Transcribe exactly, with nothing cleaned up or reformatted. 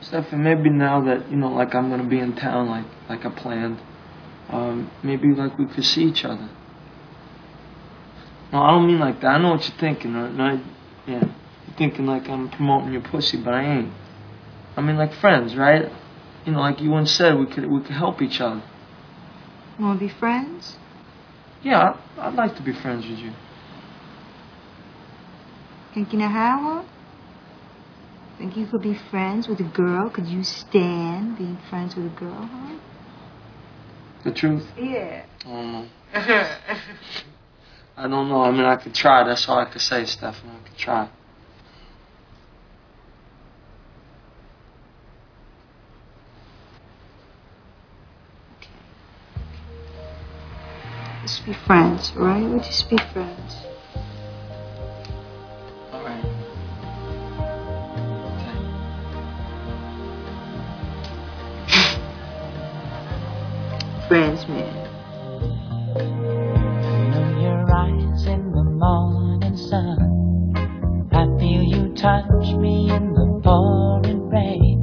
Stefan, maybe now that, you know, like I'm gonna be in town like like I planned, um, maybe like we could see each other. No, I don't mean like that. I know what you're thinking, right? No, yeah. You're thinking like I'm promoting your pussy, but I ain't. I mean like friends, right? You know, like you once said, we could we could help each other. You wanna be friends? Yeah, I'd, I'd like to be friends with you. Think you know how? Think you could be friends with a girl? Could you stand being friends with a girl, huh? The truth? Yeah. I don't know. I don't know. I mean, I could try. That's all I could say, Stefan. I could try. Let's be friends, all right? We'll just be friends. All right. Friends, man. Feel your eyes in the morning sun. I feel you touch me in the pouring rain.